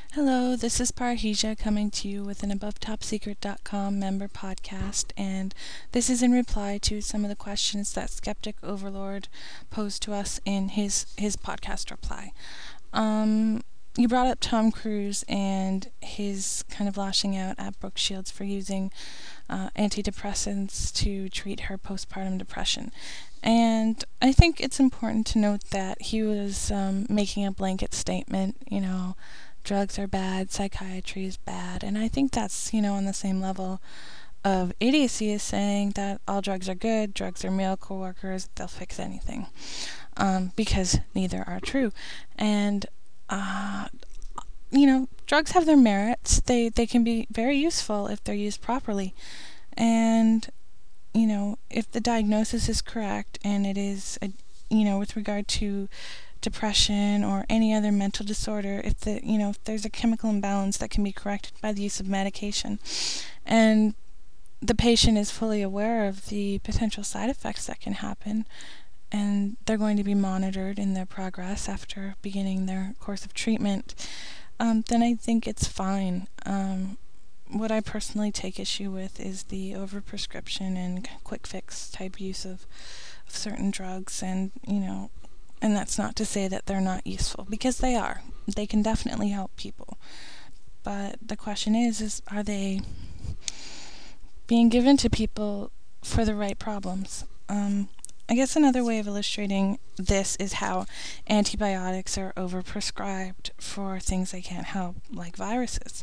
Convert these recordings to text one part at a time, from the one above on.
Hello, this is Parahija coming to you with an AboveTopSecret.com member podcast, and this is in reply to some of the questions that Skeptic Overlord posed to us in his podcast reply. You brought up Tom Cruise and his kind of lashing out at Brooke Shields for using antidepressants to treat her postpartum depression. And I think it's important to note that he was making a blanket statement, drugs are bad, psychiatry is bad, and I think that's, on the same level of idiocy as saying that all drugs are good, drugs are miracle workers, they'll fix anything, because neither are true. And, drugs have their merits. They can be very useful if they're used properly. And, if the diagnosis is correct and it is, with regard to depression or any other mental disorder, if there's a chemical imbalance that can be corrected by the use of medication, and the patient is fully aware of the potential side effects that can happen, and they're going to be monitored in their progress after beginning their course of treatment, then I think it's fine. What I personally take issue with is the overprescription and quick fix type use of certain drugs, and and that's not to say that they're not useful, because they are. They can definitely help people. But the question is are they being given to people for the right problems? I guess another way of illustrating this is how antibiotics are overprescribed for things they can't help, like viruses.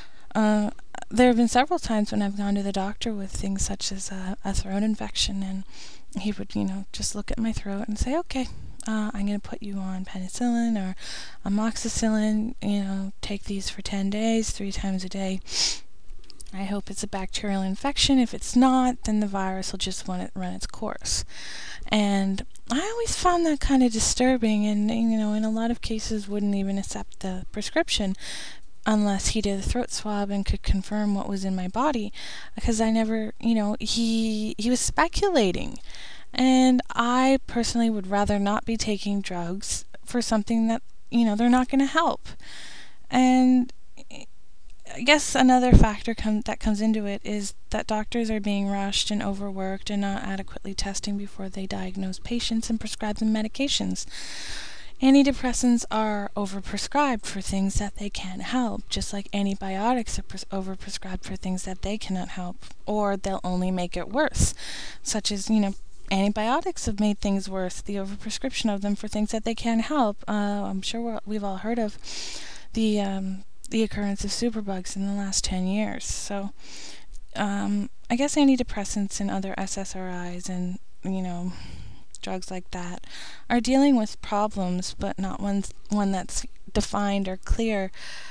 There have been several times when I've gone to the doctor with things such as a throat infection, and he would, just look at my throat and say, okay, I'm going to put you on penicillin or amoxicillin, take these for 10 days, 3 times a day. I hope it's a bacterial infection. If it's not, then the virus will just run its course. And I always found that kind of disturbing, and, in a lot of cases wouldn't even accept the prescription unless he did a throat swab and could confirm what was in my body, because I never, he was speculating. And I personally would rather not be taking drugs for something that, they're not going to help. And I guess another factor that comes into it is that doctors are being rushed and overworked and not adequately testing before they diagnose patients and prescribe them medications. Antidepressants are overprescribed for things that they can't help, just like antibiotics are overprescribed for things that they cannot help, or they'll only make it worse, such as, antibiotics have made things worse, the overprescription of them for things that they can't help. I'm sure we've all heard of the occurrence of superbugs in the last 10 years. So I guess antidepressants and other SSRIs and, drugs like that are dealing with problems, but not one that's defined or clear.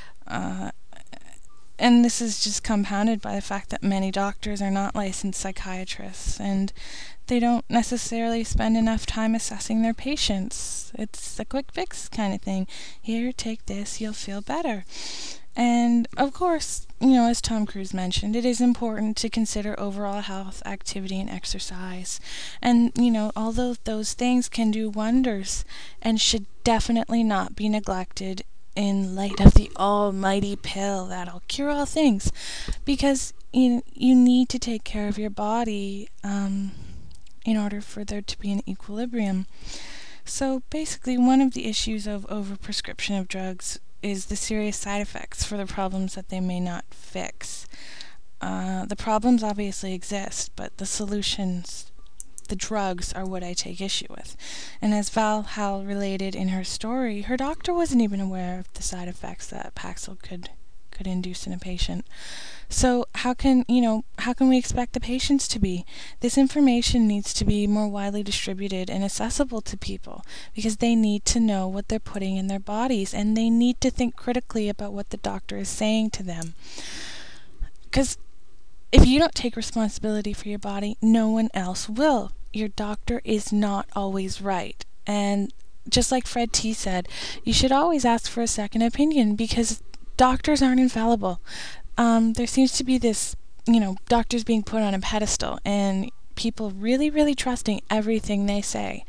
And this is just compounded by the fact that many doctors are not licensed psychiatrists, and they don't necessarily spend enough time assessing their patients. It's a quick fix kind of thing. Here, take this, you'll feel better. And, of course, as Tom Cruise mentioned, it is important to consider overall health, activity, and exercise. And, although those things can do wonders and should definitely not be neglected in light of the almighty pill that'll cure all things, because you need to take care of your body in order for there to be an equilibrium. So basically, one of the issues of overprescription of drugs is the serious side effects for the problems that they may not fix. The problems obviously exist, but the solutions, the drugs, are what I take issue with. And as Val Hal related in her story, her doctor wasn't even aware of the side effects that Paxil could induce in a patient. So how can we expect the patients to be? This information needs to be more widely distributed and accessible to people, because they need to know what they're putting in their bodies, and they need to think critically about what the doctor is saying to them. Because if you don't take responsibility for your body, no one else will. Your doctor is not always right. And just like Fred T said, you should always ask for a second opinion, because doctors aren't infallible. There seems to be this, doctors being put on a pedestal and people really, really trusting everything they say.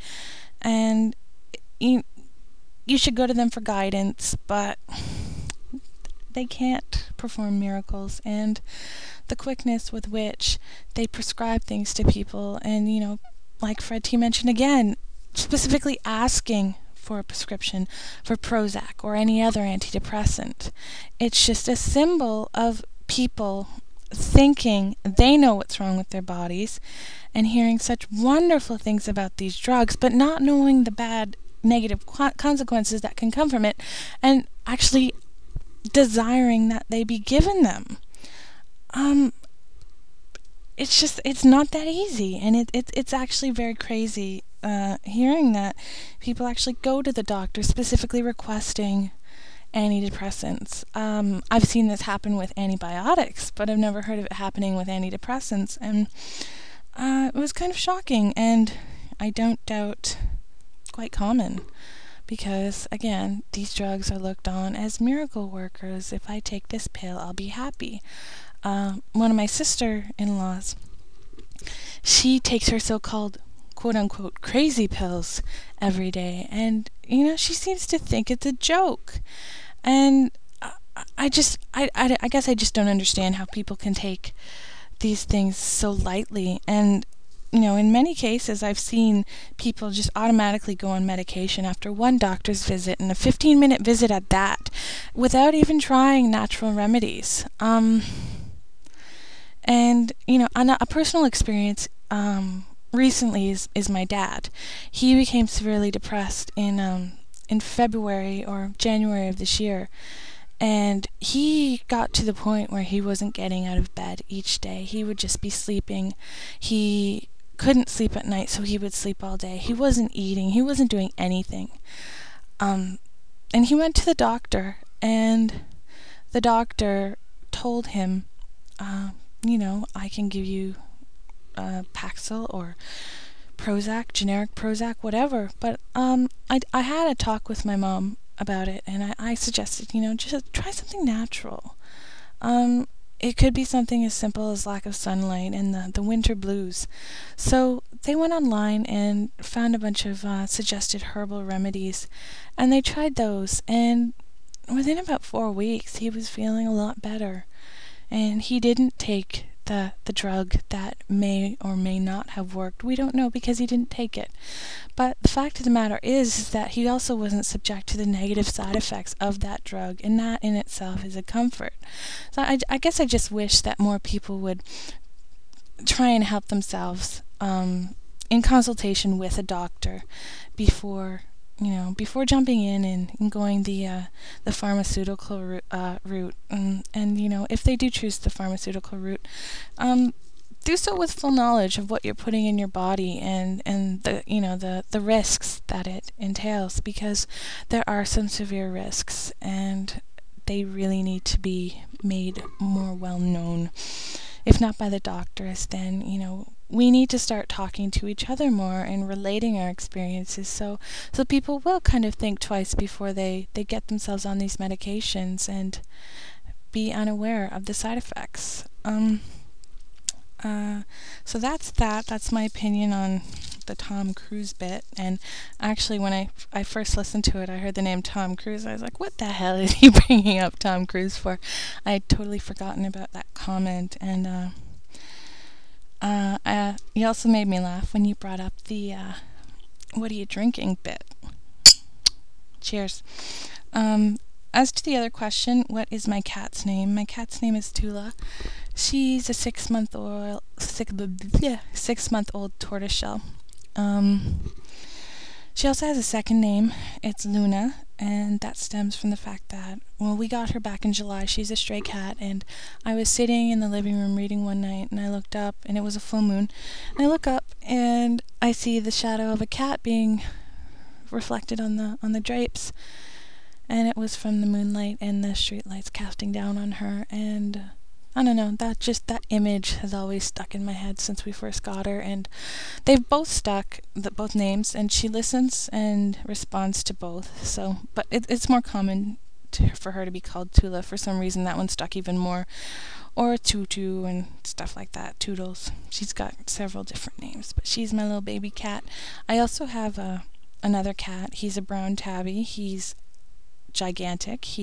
And you should go to them for guidance, but they can't perform miracles, and the quickness with which they prescribe things to people, and like Fred T mentioned again, specifically asking for a prescription for Prozac or any other antidepressant. It's just a symbol of people thinking they know what's wrong with their bodies and hearing such wonderful things about these drugs, but not knowing the bad negative consequences that can come from it, and actually desiring that they be given them. It's not that easy, and it's actually very crazy hearing that people actually go to the doctor specifically requesting antidepressants. I've seen this happen with antibiotics, but I've never heard of it happening with antidepressants, and it was kind of shocking, and I don't doubt quite common, because again, these drugs are looked on as miracle workers. If I take this pill, I'll be happy. One of my sister-in-laws, she takes her so-called quote-unquote crazy pills every day, and she seems to think it's a joke. And I guess I just don't understand how people can take these things so lightly. And in many cases, I've seen people just automatically go on medication after one doctor's visit, and a 15-minute visit at that, without even trying natural remedies. And a personal experience recently is my dad. He became severely depressed in February or January of this year, and he got to the point where he wasn't getting out of bed each day. He would just be sleeping. He couldn't sleep at night, so he would sleep all day. He wasn't eating. He wasn't doing anything. And he went to the doctor, and the doctor told him, I can give you Paxil or Prozac, generic Prozac, whatever. But I had a talk with my mom about it, and I suggested, just try something natural. It could be something as simple as lack of sunlight and the winter blues. So they went online and found a bunch of suggested herbal remedies, and they tried those, and within about 4 weeks he was feeling a lot better. And he didn't take the drug that may or may not have worked. We don't know, because he didn't take it. But the fact of the matter is that he also wasn't subject to the negative side effects of that drug, and that in itself is a comfort. So I guess I just wish that more people would try and help themselves in consultation with a doctor before jumping in and going the pharmaceutical route. And if they do choose the pharmaceutical route, do so with full knowledge of what you're putting in your body, and the risks that it entails, because there are some severe risks, and they really need to be made more well known. If not by the doctors, then we need to start talking to each other more and relating our experiences, so people will kind of think twice before they get themselves on these medications and be unaware of the side effects. So that's my opinion on the Tom Cruise bit. And actually, when I first listened to it, I heard the name Tom Cruise. I was like, what the hell is he bringing up Tom Cruise for? I had totally forgotten about that comment. And you also made me laugh when you brought up the what are you drinking bit. Cheers. As to the other question, what is my cat's name? My cat's name is Tula. She's a 6-month-old tortoiseshell. She also has a second name. It's Luna, and that stems from the fact that, we got her back in July. She's a stray cat, and I was sitting in the living room reading one night, and I looked up, and it was a full moon. And I look up, and I see the shadow of a cat being reflected on the drapes, and it was from the moonlight and the street lights casting down on her. And I don't know, that image has always stuck in my head since we first got her, and they've both stuck, both names, and she listens and responds to both. So, but it's more common for her to be called Tula. For some reason, that one stuck even more, or Tutu and stuff like that. Toodles. She's got several different names, but she's my little baby cat. I also have another cat. He's a brown tabby. He's gigantic. He's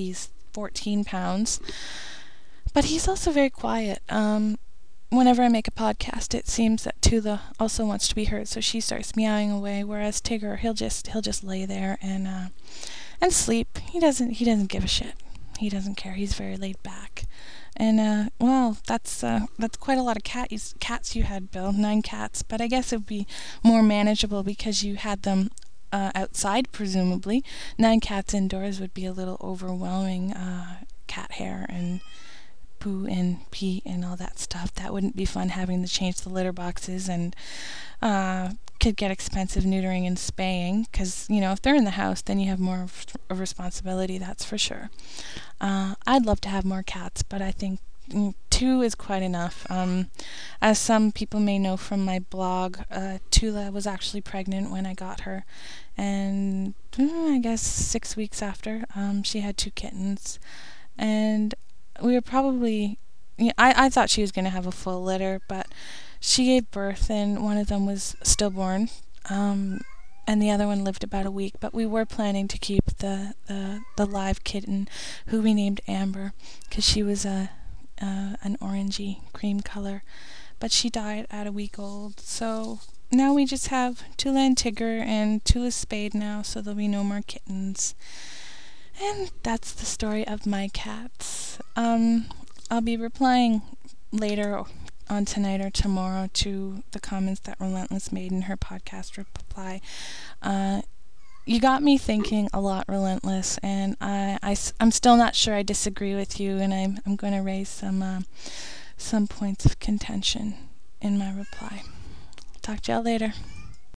14 pounds. But he's also very quiet. Whenever I make a podcast, it seems that Tula also wants to be heard, so she starts meowing away. Whereas Tigger, he'll just lay there and sleep. He doesn't give a shit. He doesn't care. He's very laid back. And well, that's quite a lot of cats you had, Bill. 9 cats, but I guess it would be more manageable because you had them outside, presumably. 9 cats indoors would be a little overwhelming. Cat hair and poo and pee and all that stuff. That wouldn't be fun, having to change the litter boxes, and could get expensive neutering and spaying, because, if they're in the house, then you have more of responsibility, that's for sure. I'd love to have more cats, but I think 2 is quite enough. As some people may know from my blog, Tula was actually pregnant when I got her, and I guess 6 weeks after, she had 2 kittens, and we were probably, I thought she was going to have a full litter, but she gave birth and one of them was stillborn, and the other one lived about a week. But we were planning to keep the live kitten, who we named Amber, because she was an orangey cream color, but she died at a week old. So now we just have Tula and Tigger, and Tula's spayed now, so there'll be no more kittens. And that's the story of my cats. I'll be replying later on tonight or tomorrow to the comments that Relentless made in her podcast reply. You got me thinking a lot, Relentless, and I'm still not sure I disagree with you, and I'm going to raise some points of contention in my reply. Talk to y'all later.